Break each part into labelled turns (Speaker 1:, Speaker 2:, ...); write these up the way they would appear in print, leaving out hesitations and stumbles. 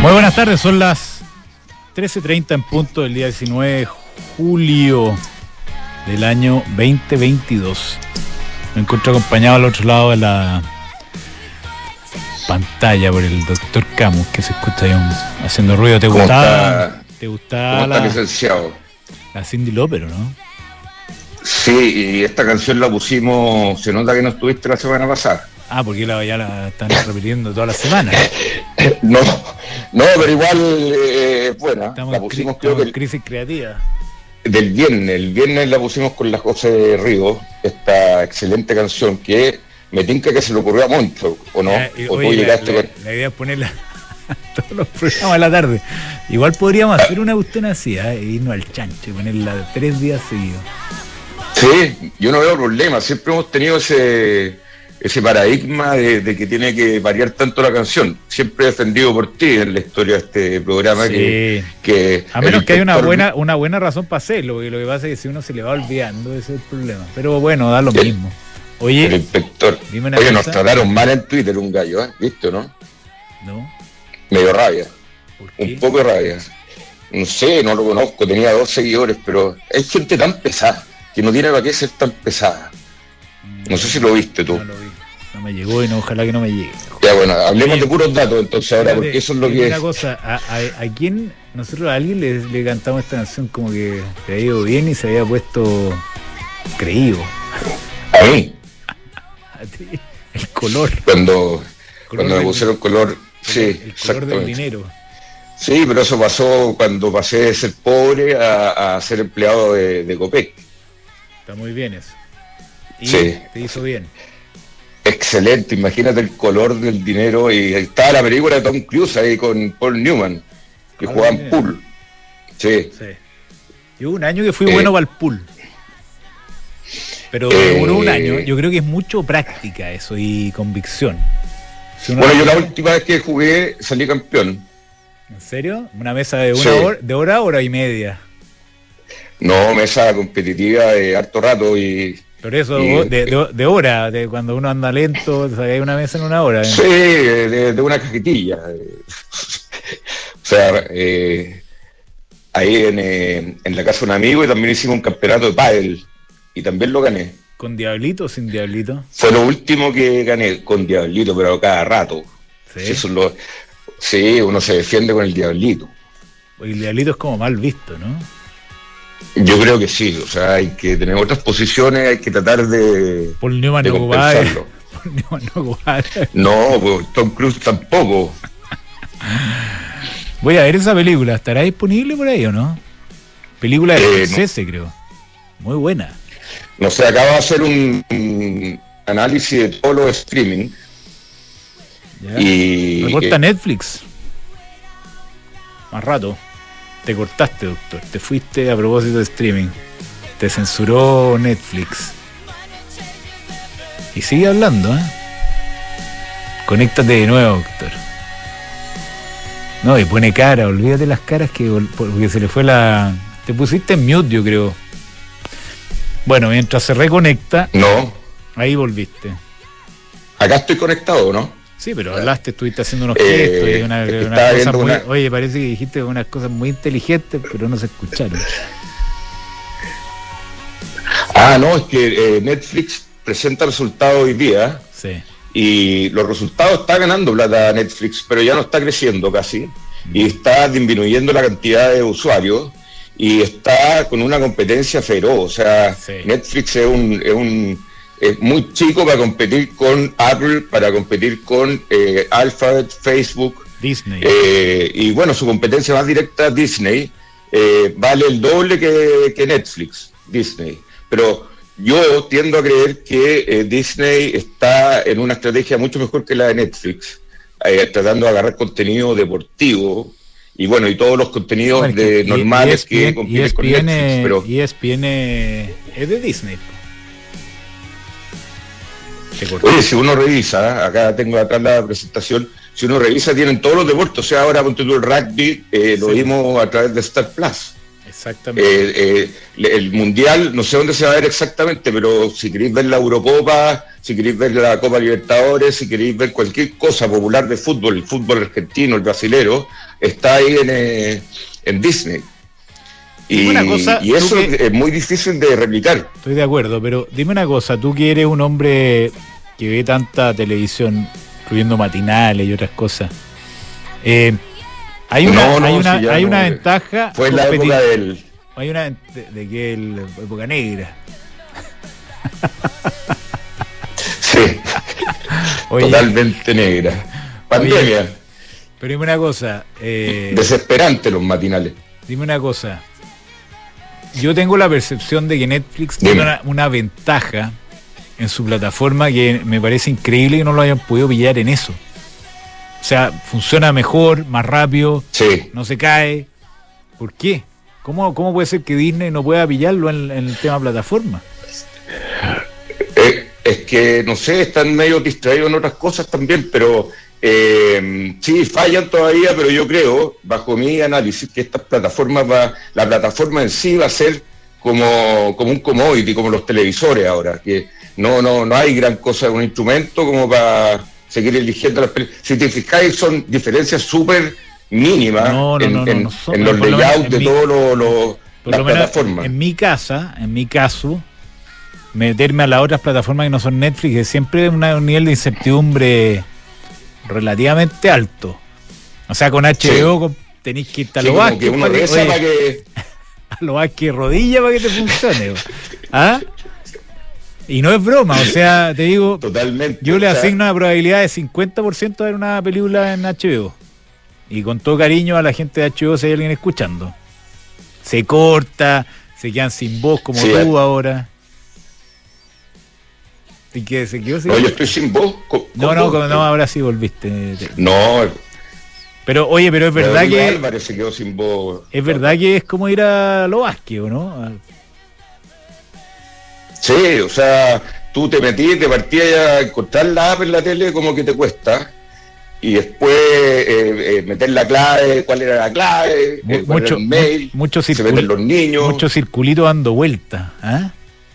Speaker 1: Muy buenas tardes, son las 13:30 en punto del día 19 de julio del año 2022. Me encuentro acompañado al otro lado de la pantalla por el doctor Camus, que se escucha ahí haciendo ruido. ¿Te gustaba
Speaker 2: la licenciado?
Speaker 1: La Cyndi Lauper, ¿no?
Speaker 2: Sí, y esta canción la pusimos, se nota que no estuviste la semana pasada.
Speaker 1: Ah, porque ya la están repitiendo toda la semana.
Speaker 2: No, pero igual buena.
Speaker 1: Estamos
Speaker 2: la pusimos creo que
Speaker 1: crisis creativa.
Speaker 2: El viernes la pusimos con la José Ríos, esta excelente canción que me tinca que se le ocurrió a Moncho, ¿o no? ¿O
Speaker 1: oye,
Speaker 2: tú llegaste
Speaker 1: la idea es ponerla todos los programas de la tarde. Igual podríamos hacer una cuestión así, e irnos al chancho y ponerla 3 días seguidos.
Speaker 2: Sí, yo no veo problema, siempre hemos tenido ese paradigma de que tiene que variar tanto la canción. Siempre he defendido por ti en la historia de este programa.
Speaker 1: Sí.
Speaker 2: que
Speaker 1: a menos que haya una buena razón para hacerlo, porque lo que pasa es que si uno se le va olvidando, ese es el problema. Pero bueno, da lo mismo. Oye,
Speaker 2: el inspector. Oye, nos trataron mal en Twitter un gallo, ¿viste o no?
Speaker 1: No.
Speaker 2: Me dio rabia.
Speaker 1: ¿Por qué?
Speaker 2: Un poco de rabia. No sé, no lo conozco, tenía 2 seguidores, pero hay gente tan pesada que no tiene para qué ser tan pesada. No sé si lo viste tú.
Speaker 1: No lo vi. No me llegó y no, ojalá que no me llegue.
Speaker 2: Ya bueno, hablemos de puros datos entonces ahora, porque eso es lo que es.
Speaker 1: Una cosa, ¿a quién, nosotros a alguien le cantamos esta canción como que se había ido bien y se había puesto creído?
Speaker 2: A mí.
Speaker 1: A ti. El color.
Speaker 2: Cuando me pusieron color, sí,
Speaker 1: el color del dinero.
Speaker 2: Sí, pero eso pasó cuando pasé de ser pobre a ser empleado de Copec.
Speaker 1: Está muy bien eso. Y
Speaker 2: sí.
Speaker 1: Te hizo bien.
Speaker 2: Excelente, imagínate el color del dinero. Y ahí estaba la película de Tom Cruise ahí con Paul Newman, que jugaban pool. Sí.
Speaker 1: Y hubo un año que fui bueno para el pool. Pero duró un año. Yo creo que es mucho práctica eso y convicción. Si
Speaker 2: bueno, yo la última vez que jugué salí campeón.
Speaker 1: ¿En serio? ¿Una mesa de hora y media?
Speaker 2: No, mesa competitiva de harto rato y...
Speaker 1: Pero eso, de hora, de cuando uno anda lento, hay una mesa en una hora.
Speaker 2: Sí, de una cajetilla. O sea, ahí en la casa de un amigo y también hicimos un campeonato de pádel y también lo gané.
Speaker 1: ¿Con Diablito o sin Diablito?
Speaker 2: Fue lo último que gané, con Diablito, pero cada rato.
Speaker 1: ¿Sí?
Speaker 2: Sí, uno se defiende con el Diablito.
Speaker 1: El Diablito es como mal visto, ¿no?
Speaker 2: Yo creo que sí, o sea, hay que tener otras posiciones, hay que tratar de
Speaker 1: Paul Newman no
Speaker 2: compensarlo. No, pues Tom Cruise tampoco.
Speaker 1: Voy a ver esa película, ¿estará disponible por ahí o no? Película de Scorsese, creo. Muy buena.
Speaker 2: No sé, acaba de hacer un análisis de todos los streaming.
Speaker 1: Ya.
Speaker 2: Y
Speaker 1: reporta Netflix. Más rato. Te cortaste, doctor. Te fuiste a propósito de streaming. Te censuró Netflix. Y sigue hablando, ¿eh? Conéctate de nuevo, doctor. No, y pone cara. Olvídate las caras porque se le fue la... Te pusiste en mute, yo creo. Bueno, mientras se reconecta...
Speaker 2: No.
Speaker 1: Ahí volviste.
Speaker 2: Acá estoy conectado, ¿no?
Speaker 1: Sí, pero hablaste, estuviste haciendo unos gestos y una cosa muy... Oye, parece que dijiste unas cosas muy inteligentes, pero no se escucharon.
Speaker 2: No, es que Netflix presenta resultados hoy día.
Speaker 1: Sí.
Speaker 2: Y los resultados está ganando plata Netflix, pero ya no está creciendo casi. Y está disminuyendo la cantidad de usuarios. Y está con una competencia feroz. O sea, sí. Netflix es muy chico para competir con Apple, para competir con Alphabet, Facebook,
Speaker 1: Disney.
Speaker 2: Y bueno, su competencia más directa, Disney, vale el doble que Netflix, Disney. Pero yo tiendo a creer que Disney está en una estrategia mucho mejor que la de Netflix, tratando de agarrar contenido deportivo y bueno, y todos los contenidos normales que compiten con Netflix. Pero
Speaker 1: ESPN es de Disney.
Speaker 2: Oye, si uno revisa, acá tengo atrás la presentación, si uno revisa tienen todos los deportes, o sea, ahora con todo el rugby lo vimos a través de Star Plus.
Speaker 1: Exactamente.
Speaker 2: El Mundial, no sé dónde se va a ver exactamente, pero si queréis ver la Eurocopa, si queréis ver la Copa Libertadores, si queréis ver cualquier cosa popular de fútbol, el fútbol argentino, el brasilero, está ahí en Disney. Y eso es muy difícil de replicar.
Speaker 1: Estoy de acuerdo, pero dime una cosa, tú que eres un hombre que ve tanta televisión, incluyendo matinales y otras cosas, hay una ventaja.
Speaker 2: Fue en la época del...
Speaker 1: Hay una de que la época negra.
Speaker 2: Sí, oye, totalmente negra. Pandemia. Oye,
Speaker 1: pero dime una cosa.
Speaker 2: Desesperante los matinales.
Speaker 1: Dime una cosa. Yo tengo la percepción de que Netflix tiene una ventaja en su plataforma que me parece increíble que no lo hayan podido pillar en eso. O sea, funciona mejor, más rápido,
Speaker 2: sí,
Speaker 1: no se cae. ¿Por qué? ¿Cómo puede ser que Disney no pueda pillarlo en el tema plataforma?
Speaker 2: Es que, no sé, están medio distraídos en otras cosas también, pero sí, fallan todavía, pero yo creo, bajo mi análisis, que estas plataformas la plataforma en sí va a ser como un commodity, como los televisores ahora, que no hay gran cosa de un instrumento como para seguir eligiendo las películas. Si te fijáis, son diferencias súper mínimas en los layouts de todas las plataformas.
Speaker 1: En mi caso, meterme a las otras plataformas que no son Netflix es siempre un nivel de incertidumbre relativamente alto. O sea, con HBO sí, tenéis que irte a lo Vázquez a lo Vázquez rodilla para que te funcione. ¿Ah? Y no es broma, o sea, te digo,
Speaker 2: totalmente,
Speaker 1: yo le asigno una probabilidad de 50% de ver una película en HBO. Y con todo cariño a la gente de HBO, si hay alguien escuchando. Se corta, se quedan sin voz como tú ahora. ¿Y qué se quedó?
Speaker 2: No, yo estoy sin voz.
Speaker 1: No, ahora sí volviste.
Speaker 2: No.
Speaker 1: Pero, oye, pero es verdad que...
Speaker 2: Álvarez se quedó sin voz.
Speaker 1: Es verdad que es como ir a lo Vázquez, ¿o no?
Speaker 2: Sí, o sea, tú te partías a encontrar la app en la tele como que te cuesta. Y después meter la clave, cuál era la clave, cuál era el mail, se meten los niños.
Speaker 1: Mucho circulito dando vuelta, ¿ah?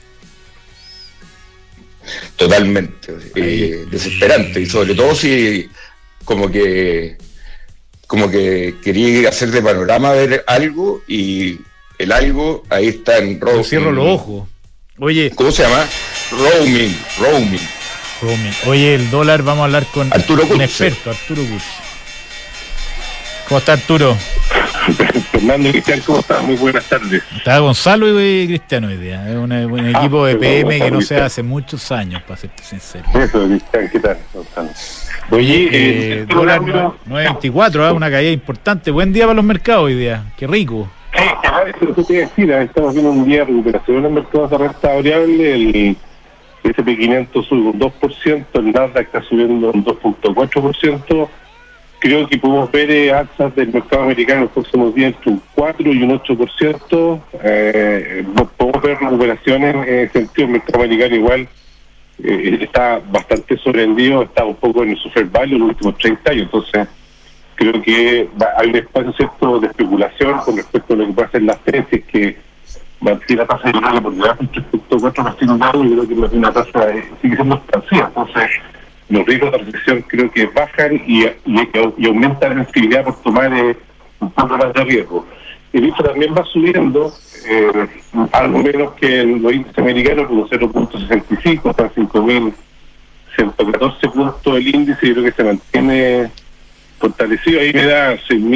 Speaker 2: Totalmente, desesperante, y sobre todo si como que quería hacer de panorama ver algo, y el algo ahí está en roaming.
Speaker 1: Cierro los ojos. Oye,
Speaker 2: ¿cómo se llama? Roaming.
Speaker 1: Oye, el dólar, vamos a hablar con un experto, Arturo Kurz. ¿Cómo está, Arturo?
Speaker 3: Fernando y Cristian, ¿cómo está? Muy buenas tardes.
Speaker 1: Está Gonzalo y Cristiano hoy día. Es un equipo de PM que no se hace hace muchos años, para serte sincero.
Speaker 3: Eso, Cristian, ¿qué tal, Gonzalo?
Speaker 1: Oye, dólar 9.24, una caída importante. Buen día para los mercados hoy día. Qué rico.
Speaker 3: Eso te iba a decir, estamos viendo un día de recuperación en los mercados de renta variable. El S&P 500 sube un 2%, el Nasdaq está subiendo un 2.4%. Creo que podemos ver alzas del mercado americano en los próximos días entre un 4 y un 8%. Podemos ver recuperaciones en ese sentido. El mercado americano igual está bastante sorprendido, está un poco en su fair value en los últimos 30 años. Entonces, creo que hay un espacio cierto de especulación con respecto a lo que puede hacer las tesis, que mantiene la tasa de la por debajo del 3.4%, y creo que una tasa sigue siendo expansiva. Entonces, los riesgos de recesión creo que bajan y aumenta la sensibilidad por tomar un poco más de riesgo. El IFE también va subiendo, algo menos que los índices americanos, como 0.65, están 5.114 puntos el índice, y creo que se mantiene fortalecido. Ahí me da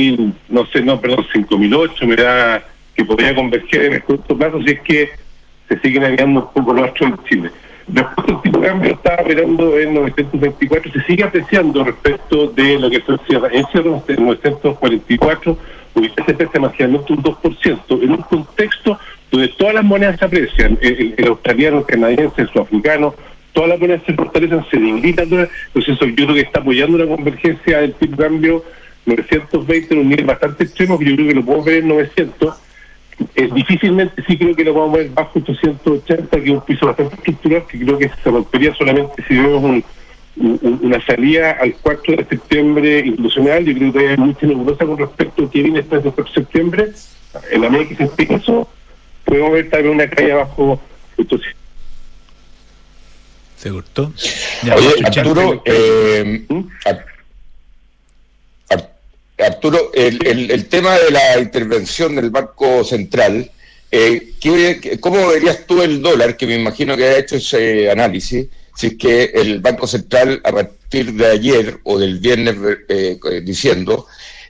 Speaker 3: 5.008, me da que podría converger en el corto plazo si es que se siguen alineando un poco los astros en Chile. Después el tipo de cambio está operando en 924, se sigue apreciando respecto de lo que fue el cierre. En cierre en 944, hubiese crece marginalmente un 2%, en un contexto donde todas las monedas se aprecian, el australiano, el canadiense, el sudafricano, todas las monedas se fortalecen, se debilitan. Entonces eso yo creo que está apoyando una convergencia del tipo de cambio 920 en un nivel bastante extremo, que yo creo que lo podemos ver en 900. Difícilmente sí creo que lo vamos a ver bajo 880, que es un piso bastante estructural, que creo que se rompería solamente si vemos una salida al 4 de septiembre institucional. Yo creo que hay mucha nebulosa con respecto a qué viene después del 4 de septiembre. En la medida que se explica eso, podemos ver también una caída bajo 800.
Speaker 1: ¿Se gustó?
Speaker 2: Oye, Arturo, Arturo, el tema de la intervención del Banco Central, ¿cómo verías tú el dólar, que me imagino que ha hecho ese análisis, si es que el Banco Central a partir de ayer o del viernes diciendo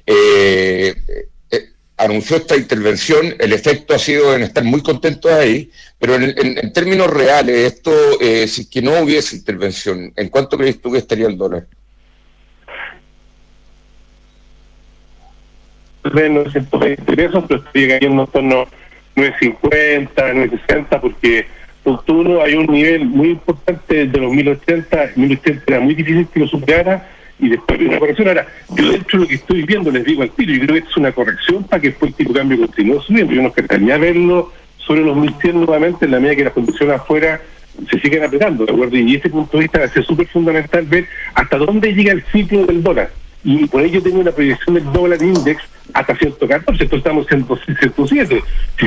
Speaker 2: anunció esta intervención? El efecto ha sido en estar muy contentos ahí, pero en términos reales, esto, si es que no hubiese intervención, ¿en cuánto crees tú que estaría el dólar?
Speaker 3: Menos 120 pesos, pero estoy cayendo en torno a 9.50, 9.60, porque octubre hay un nivel muy importante de los 1080 era muy difícil que lo superara, y después de una corrección. Ahora, yo de hecho lo que estoy viendo, les digo al tiro, yo creo que es una corrección para que después el tipo de cambio continúe subiendo. Yo no querría verlo sobre los 1.100 nuevamente, en la medida que las condiciones afuera se siguen apretando, ¿de acuerdo? Y ese punto de vista va a ser súper fundamental ver hasta dónde llega el ciclo del dólar. Y por ello tengo una proyección del dólar index hasta 114, entonces estamos en 107.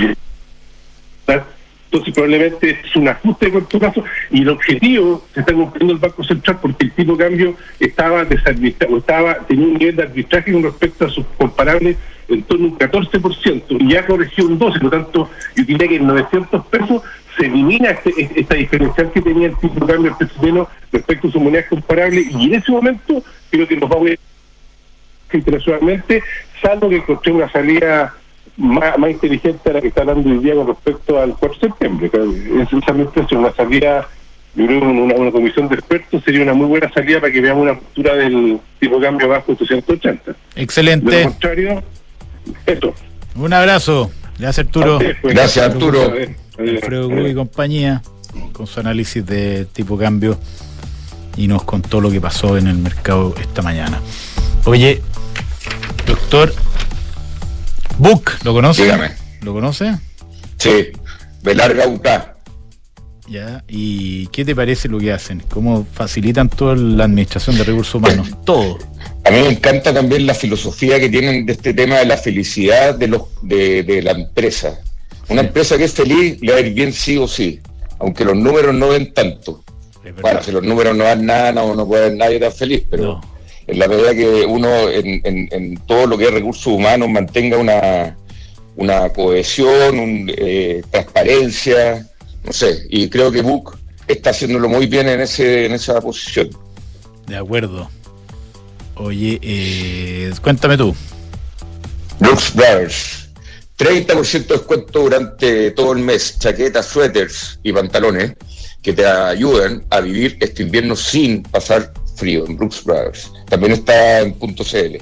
Speaker 3: Entonces probablemente es un ajuste de corto plazo, y el objetivo se está cumpliendo el Banco Central porque el tipo de cambio estaba desarbitrado, tenía un nivel de arbitraje con respecto a sus comparables en torno a un 14%, y ya corrigió un 12%, por lo tanto yo diría que en 900 pesos se elimina esta diferencial que tenía el tipo de cambio del peso chileno respecto a sus monedas comparables, y en ese momento creo que nos va a ver internacionalmente, salvo que encontré una salida más inteligente a la que está hablando hoy día con respecto al 4 de septiembre. Esa es mi impresión, una salida, yo creo que una comisión de expertos sería una muy buena salida para que veamos una postura del tipo de cambio bajo 880.
Speaker 1: Excelente.
Speaker 3: De lo contrario, esto.
Speaker 1: Un abrazo. Gracias, Arturo.
Speaker 2: Gracias, Arturo.
Speaker 1: Alfredo Cruz y compañía, con su análisis de tipo cambio, y nos contó lo que pasó en el mercado esta mañana. Oye, doctor Buch, ¿lo conoce?
Speaker 2: Dígame.
Speaker 1: ¿Lo conoce?
Speaker 2: Sí, Belarga UCA.
Speaker 1: Ya, ¿y qué te parece lo que hacen? ¿Cómo facilitan toda la administración de recursos humanos? Todo.
Speaker 2: A mí me encanta también la filosofía que tienen de este tema de la felicidad de la empresa. Una empresa que es feliz le va a ir bien sí o sí, aunque los números no den tanto. Bueno, si los números no dan nada, no puede haber nadie tan feliz, pero no. En la medida que uno en todo lo que es recursos humanos mantenga una cohesión, transparencia, no sé, y creo que Buch está haciéndolo muy bien en esa posición.
Speaker 1: De acuerdo. Oye, cuéntame tú.
Speaker 2: Brooks Brothers, 30% de descuento durante todo el mes, chaquetas, suéteres y pantalones que te ayudan a vivir este invierno sin pasar frío en Brooks Brothers. También está en .cl.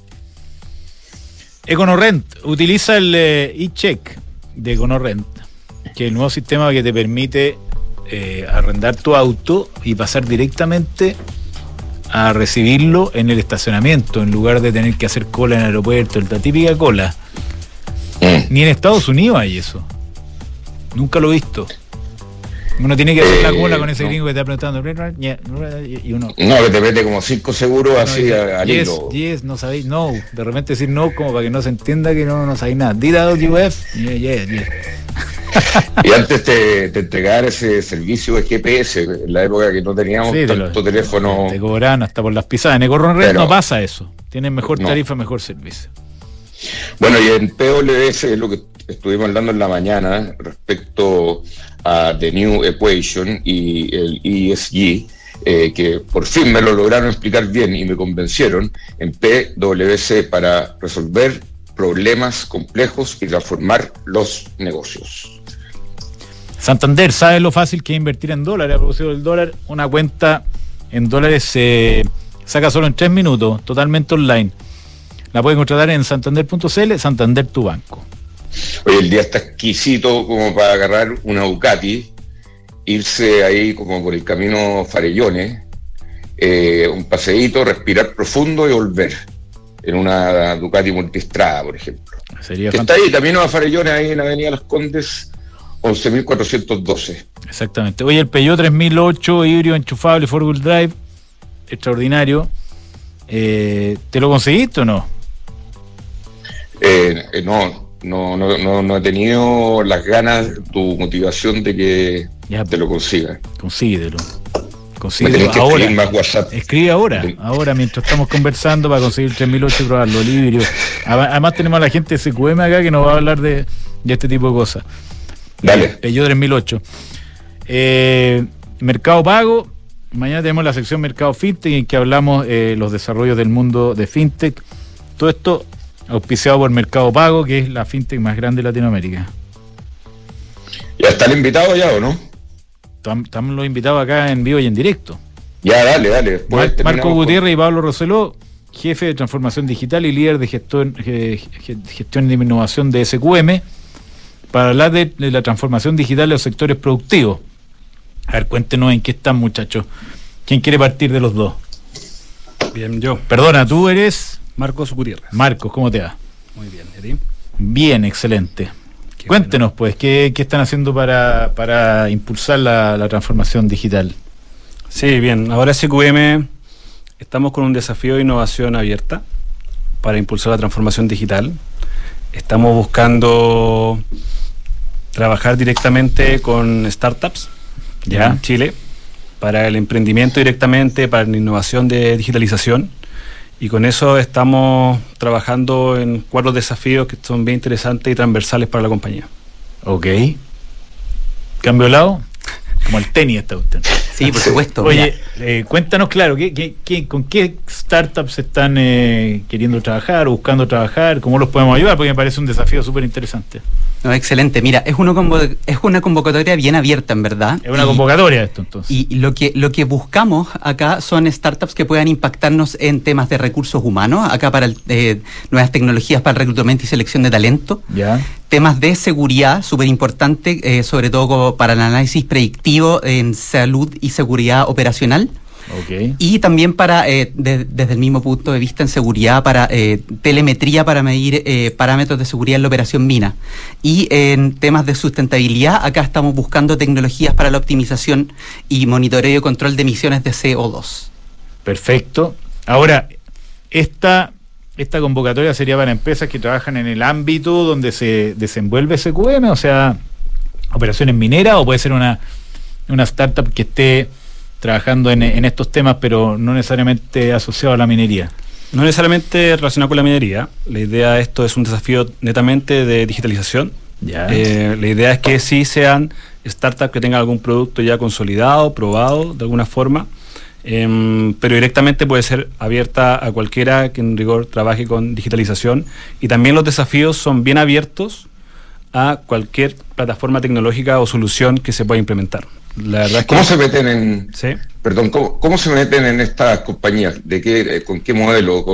Speaker 1: EconoRent utiliza el e-check de EconoRent, que es el nuevo sistema que te permite arrendar tu auto y pasar directamente a recibirlo en el estacionamiento, en lugar de tener que hacer cola en el aeropuerto, la típica cola. Ni en Estados Unidos hay eso. Nunca lo he visto. Uno tiene que hacer la cola con ese gringo que te está preguntando y uno...
Speaker 2: No, que te mete como 5 seguros así al hilo.
Speaker 1: Yes, no sabéis, no. De repente decir no como para que no se entienda que no sabéis nada. Did UF? Yes.
Speaker 2: Y antes te entregaban ese servicio de GPS, en la época que no teníamos tanto teléfono.
Speaker 1: Te cobraban hasta por las pisadas. En EconoRent no pasa eso. Tienen mejor tarifa, mejor servicio.
Speaker 2: Bueno, y en PWS es lo que estuvimos hablando en la mañana respecto a The New Equation y el ESG, que por fin me lo lograron explicar bien y me convencieron, en PwC, para resolver problemas complejos y transformar los negocios.
Speaker 1: Santander, ¿sabes lo fácil que es invertir en dólares? A propósito del dólar, una cuenta en dólares se saca solo en 3 minutos, totalmente online. La pueden contratar en santander.cl, Santander tu banco.
Speaker 2: Hoy el día está exquisito como para agarrar una Ducati, irse ahí como por el camino Farellones, un paseíto, respirar profundo y volver en una Ducati multistrada, por ejemplo.
Speaker 1: Sería
Speaker 2: que está ahí, camino a Farellones, ahí en Avenida Las Condes, 11.412.
Speaker 1: Exactamente. Oye, el Peugeot 3008 híbrido enchufable 4-wheel drive, extraordinario. ¿Te lo conseguiste o no?
Speaker 2: No he tenido las ganas, tu motivación de que ya te lo consiga.
Speaker 1: Consíguetelo. Consíguelo ahora. Escribe ahora mientras estamos conversando para conseguir 3008 y probarlo, Libirio. Además tenemos a la gente de SQM acá que nos va a hablar de este tipo de cosas.
Speaker 2: Dale.
Speaker 1: Peugeot 3008. Mercado Pago. Mañana tenemos la sección Mercado Fintech en que hablamos los desarrollos del mundo de Fintech. Todo esto auspiciado por Mercado Pago, que es la Fintech más grande de Latinoamérica.
Speaker 2: ¿Ya están invitados ya o no?
Speaker 1: Estamos los invitados acá en vivo y en directo.
Speaker 2: Ya, dale.
Speaker 1: Marco Gutiérrez y Pablo Roseló, jefe de transformación digital y líder de gestión de innovación de SQM, para hablar de la transformación digital de los sectores productivos. A ver, cuéntenos en qué están, muchachos. ¿Quién quiere partir de los dos?
Speaker 4: Bien, yo.
Speaker 1: Perdona, tú eres...
Speaker 4: Marcos Gutiérrez.
Speaker 1: Marcos, ¿cómo te va?
Speaker 4: Muy bien, ¿y?
Speaker 1: Bien, excelente.
Speaker 4: Qué
Speaker 1: Cuéntenos,
Speaker 4: bueno.
Speaker 1: pues, ¿qué están haciendo para impulsar la transformación digital?
Speaker 4: Sí, bien. Ahora SQM estamos con un desafío de innovación abierta para impulsar la transformación digital. Estamos buscando trabajar directamente con startups en Chile para el emprendimiento directamente, para la innovación de digitalización. Y con eso estamos trabajando en 4 desafíos que son bien interesantes y transversales para la compañía.
Speaker 1: Ok. ¿Cambio de lado? Como el tenis está usted.
Speaker 5: Sí, por supuesto.
Speaker 1: Oye, cuéntanos, claro, ¿con qué startups están queriendo trabajar o buscando trabajar? ¿Cómo los podemos ayudar? Porque me parece un desafío súper interesante.
Speaker 5: No, excelente. Mira, es una convocatoria bien abierta, en verdad.
Speaker 1: Es una convocatoria esto, entonces.
Speaker 5: Y lo que buscamos acá son startups que puedan impactarnos en temas de recursos humanos, acá para nuevas tecnologías para el reclutamiento y selección de talento.
Speaker 1: Ya.
Speaker 5: Temas de seguridad, súper importante, sobre todo como para el análisis predictivo en salud y seguridad operacional.
Speaker 1: Okay.
Speaker 5: Y también para, desde el mismo punto de vista en seguridad, para telemetría para medir parámetros de seguridad en la operación mina. Y en temas de sustentabilidad, acá estamos buscando tecnologías para la optimización y monitoreo y control de emisiones de CO2.
Speaker 1: Perfecto. Ahora, esta convocatoria sería para empresas que trabajan en el ámbito donde se desenvuelve SQM, o sea, operaciones mineras, o puede ser una startup que esté trabajando en estos temas, pero no necesariamente asociado a la minería.
Speaker 4: No necesariamente relacionado con la minería. La idea de esto es un desafío netamente de digitalización.
Speaker 1: Ya.
Speaker 4: La idea es que sí sean startups que tengan algún producto ya consolidado, probado de alguna forma, pero directamente puede ser abierta a cualquiera que en rigor trabaje con digitalización. Y también los desafíos son bien abiertos a cualquier plataforma tecnológica o solución que se pueda implementar. La verdad es que
Speaker 2: ¿Cómo se meten en...
Speaker 4: ¿Sí?
Speaker 2: Perdón, ¿cómo se meten en estas compañías? ¿Con qué modelo?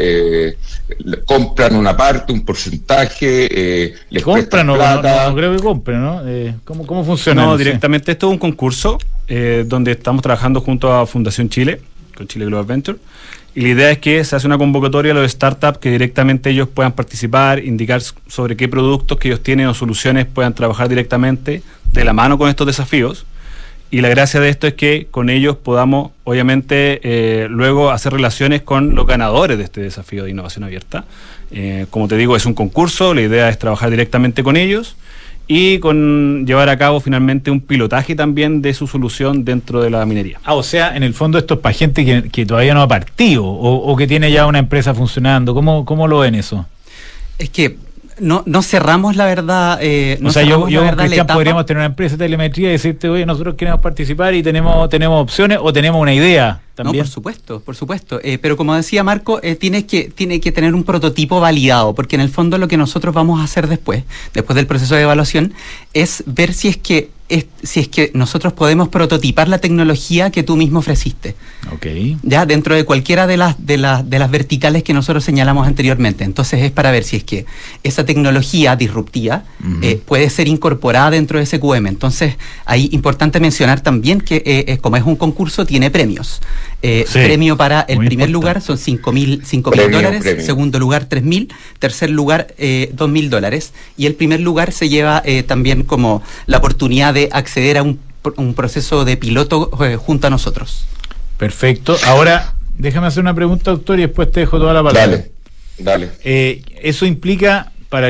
Speaker 2: ¿Compran una parte, un porcentaje? ¿Les
Speaker 1: ¿Compran o
Speaker 2: plata?
Speaker 1: no creo que compren, ¿no? ¿Cómo funciona?
Speaker 4: No, directamente esto es un concurso donde estamos trabajando junto a Fundación Chile, con Chile Global Venture, y la idea es que se hace una convocatoria a los startups que directamente ellos puedan participar, indicar sobre qué productos que ellos tienen o soluciones puedan trabajar directamente de la mano con estos desafíos. Y la gracia de esto es que con ellos podamos, obviamente, luego hacer relaciones con los ganadores de este desafío de innovación abierta. Como te digo, es un concurso, la idea es trabajar directamente con ellos y con llevar a cabo finalmente un pilotaje también de su solución dentro de la minería.
Speaker 1: O sea, en el fondo esto es para gente que todavía no ha partido o que tiene ya una empresa funcionando. ¿Cómo lo ven eso?
Speaker 5: Es que no cerramos la verdad.
Speaker 1: O sea, yo Cristian, podríamos tener una empresa de telemetría y decirte, oye, nosotros queremos participar y tenemos opciones o tenemos una idea también.
Speaker 5: No, por supuesto. Pero como decía Marco, tiene que tener un prototipo validado, porque en el fondo lo que nosotros vamos a hacer después del proceso de evaluación, es ver si es que nosotros podemos prototipar la tecnología que tú mismo ofreciste.
Speaker 1: Okay.
Speaker 5: Ya dentro de cualquiera de las verticales que nosotros señalamos anteriormente. Entonces es para ver si es que esa tecnología disruptiva puede ser incorporada dentro de SQM. Entonces ahí importante mencionar también que como es un concurso tiene premios.
Speaker 1: Sí,
Speaker 5: premio para el primer
Speaker 1: importante.
Speaker 5: lugar son $5,000,
Speaker 2: Premio.
Speaker 5: segundo lugar $3,000, tercer lugar $2,000 y el primer lugar se lleva también como la oportunidad de acceder a un proceso de piloto junto a nosotros.
Speaker 1: Perfecto. Ahora, déjame hacer una pregunta, doctor, y después te dejo toda la palabra.
Speaker 2: Dale.
Speaker 1: Eso implica para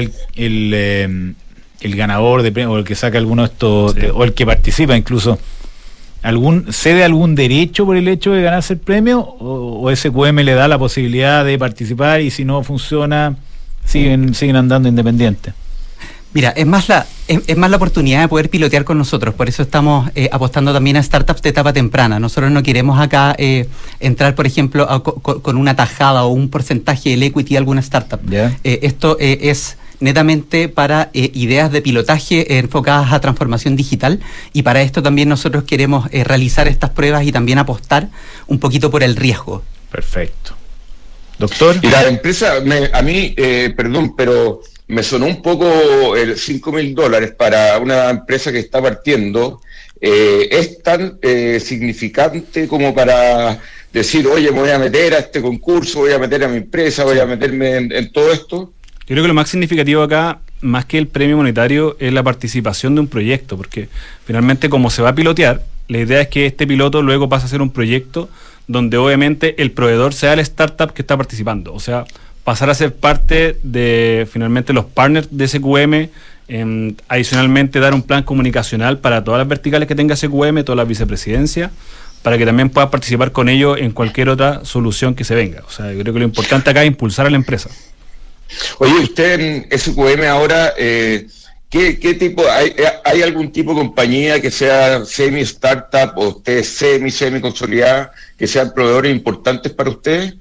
Speaker 1: el ganador de premio, o el que saca alguno de estos,
Speaker 4: Sí.
Speaker 1: o el que participa incluso, ¿Cede algún derecho por el hecho de ganarse el premio? ¿O SQM le da la posibilidad de participar y si no funciona, siguen andando independientes?
Speaker 5: Mira, es más la oportunidad de poder pilotear con nosotros, por eso estamos apostando también a startups de etapa temprana. Nosotros no queremos acá entrar, por ejemplo, con una tajada o un porcentaje del equity de alguna startup.
Speaker 1: Yeah.
Speaker 5: Esto es netamente para ideas de pilotaje enfocadas a transformación digital, y para esto también nosotros queremos realizar estas pruebas y también apostar un poquito por el riesgo.
Speaker 1: Perfecto. Doctor.
Speaker 2: Y la empresa, a mí, perdón, pero me sonó un poco el $5.000 para una empresa que está partiendo. ¿Es tan significante como para decir, oye, me voy a meter a este concurso, voy a meter a mi empresa, voy a meterme en todo esto?
Speaker 4: Yo creo que lo más significativo acá, más que el premio monetario, es la participación de un proyecto, porque finalmente como se va a pilotear, la idea es que este piloto luego pase a ser un proyecto donde obviamente el proveedor sea la startup que está participando, o sea, pasar a ser parte de finalmente los partners de SQM, adicionalmente dar un plan comunicacional para todas las verticales que tenga SQM, todas las vicepresidencias, para que también pueda participar con ellos en cualquier otra solución que se venga. O sea, yo creo que lo importante acá es impulsar a la empresa.
Speaker 2: Oye, usted en SQM ahora, ¿qué tipo, hay algún tipo de compañía que sea semi-startup o usted semi-consolidada, que sean proveedores importantes para ustedes?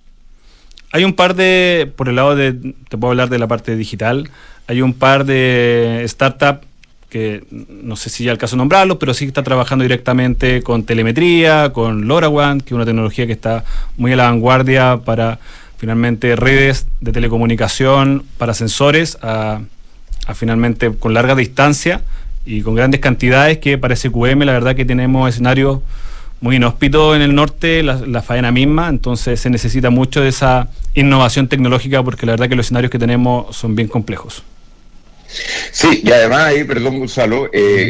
Speaker 4: Hay un par de, por el lado de, te puedo hablar de la parte digital, hay un par de startups que no sé si ya el caso nombrarlos, pero sí está trabajando directamente con telemetría, con LoRaWAN, que es una tecnología que está muy a la vanguardia para finalmente redes de telecomunicación, para sensores, a finalmente con larga distancia y con grandes cantidades, que para SQM la verdad que tenemos escenarios muy inhóspitos en el norte, la faena misma, entonces se necesita mucho de esa innovación tecnológica porque la verdad que los escenarios que tenemos son bien complejos.
Speaker 2: Sí, y además ahí, perdón Gonzalo,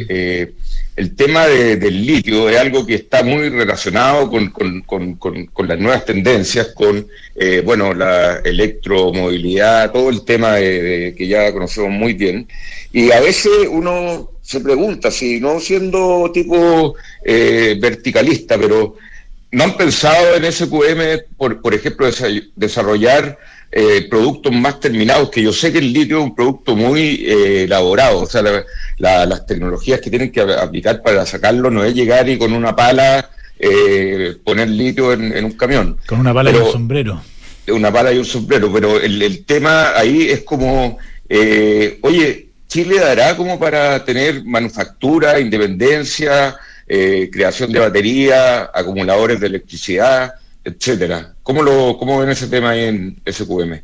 Speaker 2: el tema del litio es algo que está muy relacionado con las nuevas tendencias, con la electromovilidad, todo el tema que ya conocemos muy bien. Y a veces uno se pregunta, si no siendo tipo verticalista, pero ¿no han pensado en SQM, por ejemplo, desarrollar productos más terminados? Que yo sé que el litio es un producto muy elaborado, o sea, las tecnologías que tienen que aplicar para sacarlo no es llegar y con una pala poner litio en un camión.
Speaker 1: Con una pala y un sombrero.
Speaker 2: Una pala y un sombrero, pero el tema ahí es como, oye, ¿Chile dará como para tener manufactura, independencia, creación de batería, acumuladores de electricidad, etcétera? ¿Cómo ven ese tema ahí en SQM?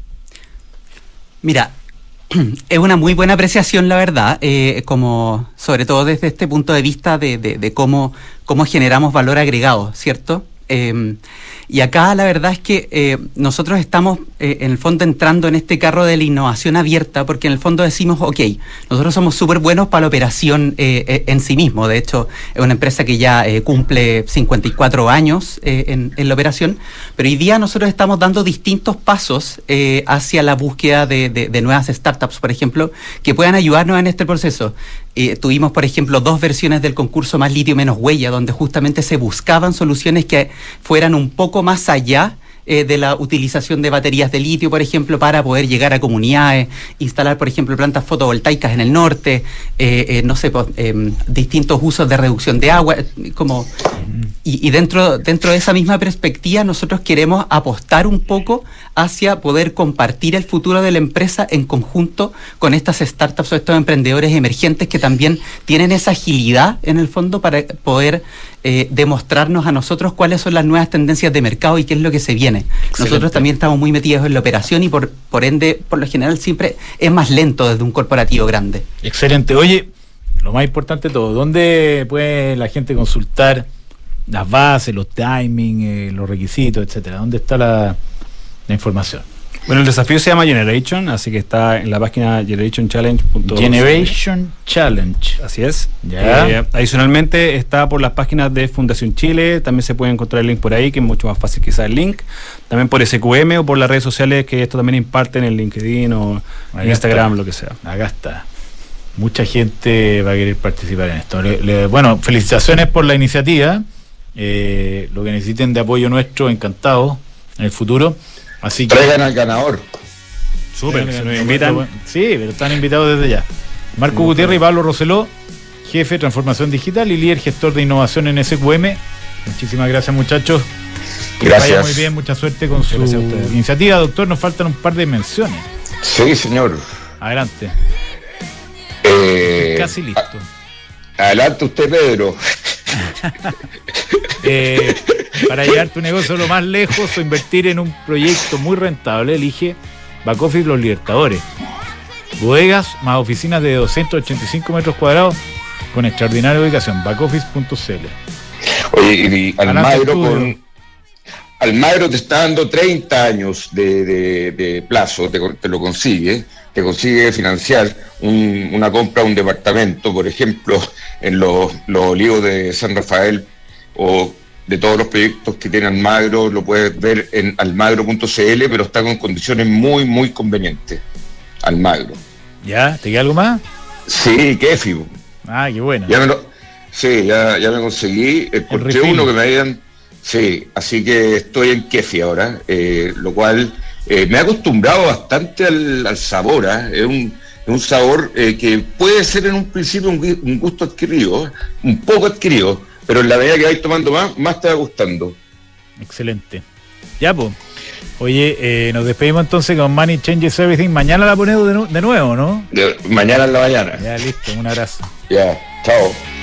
Speaker 5: Mira, es una muy buena apreciación, la verdad, como sobre todo desde este punto de vista de cómo generamos valor agregado, ¿cierto? Y acá la verdad es que nosotros estamos en el fondo entrando en este carro de la innovación abierta, porque en el fondo decimos, ok, nosotros somos súper buenos para la operación en sí mismo. De hecho, es una empresa que ya cumple 54 años en la operación, pero hoy día nosotros estamos dando distintos pasos hacia la búsqueda de nuevas startups, por ejemplo, que puedan ayudarnos en este proceso. Tuvimos, por ejemplo, 2 versiones del concurso Más Litio Menos Huella, donde justamente se buscaban soluciones que fueran un poco más allá de la utilización de baterías de litio, por ejemplo, para poder llegar a comunidades, instalar, por ejemplo, plantas fotovoltaicas en el norte, distintos usos de reducción de agua, y dentro de esa misma perspectiva nosotros queremos apostar un poco hacia poder compartir el futuro de la empresa en conjunto con estas startups o estos emprendedores emergentes que también tienen esa agilidad en el fondo para poder demostrarnos a nosotros cuáles son las nuevas tendencias de mercado y qué es lo que se viene. Excelente. Nosotros también estamos muy metidos en la operación y por ende, por lo general, siempre es más lento desde un corporativo grande.
Speaker 1: Excelente. Oye, lo más importante de todo, ¿dónde puede la gente consultar las bases, los timings, los requisitos, etcétera? ¿Dónde está la información?
Speaker 4: Bueno, el desafío se llama Generation, así que está en la página generationchallenge.com.
Speaker 1: Generation Challenge.
Speaker 4: Así es.
Speaker 1: Ya.
Speaker 4: Adicionalmente está por las páginas de Fundación Chile, también se puede encontrar el link por ahí, que es mucho más fácil quizás el link. También por SQM o por las redes sociales, que esto también imparten en LinkedIn o en Instagram, lo que sea.
Speaker 1: Acá está. mucha gente va a querer participar en esto. Bueno, felicitaciones por la iniciativa. Lo que necesiten de apoyo nuestro, encantado en el futuro. Así que
Speaker 2: traigan al ganador.
Speaker 4: Súper, se nos invitan.
Speaker 1: Sí, pero están invitados desde ya. Marco Gutiérrez y Pablo Roseló, jefe de transformación digital y líder gestor de innovación en SQM. Muchísimas gracias, muchachos. Que
Speaker 2: Gracias.
Speaker 1: vaya muy bien, mucha suerte con su iniciativa. Doctor, nos faltan un par de menciones.
Speaker 2: Sí, señor.
Speaker 1: Adelante.
Speaker 2: Eh,
Speaker 1: Casi listo.
Speaker 2: Adelante usted, Pedro.
Speaker 1: Para llevar tu negocio lo más lejos o invertir en un proyecto muy rentable, elige Backoffice Los Libertadores. Bodegas más oficinas de 285 metros cuadrados con extraordinaria ubicación. Backoffice.cl.
Speaker 2: Oye, y Almagro te está dando 30 años de plazo, te lo consigue, te consigue financiar una compra de un departamento, por ejemplo, en los Olivos de San Rafael, o de todos los proyectos que tiene Almagro, lo puedes ver en almagro.cl, pero está con condiciones muy, muy convenientes. Almagro.
Speaker 1: ¿Ya? ¿Te queda algo más?
Speaker 2: Sí, Kefi.
Speaker 1: Ah, qué bueno.
Speaker 2: Ya me conseguí. Encontré uno que me habían... Sí, así que estoy en Kefi ahora, lo cual me ha acostumbrado bastante al sabor. Es un sabor que puede ser en un principio un gusto adquirido, un poco adquirido, pero en la medida que vais tomando más te va gustando.
Speaker 1: Excelente. Ya, pues. Oye, nos despedimos entonces con Money Changes Everything. Mañana la ponemos de nuevo, ¿no?
Speaker 2: Mañana en la mañana.
Speaker 1: Ya, listo. Un abrazo.
Speaker 2: Ya, chao.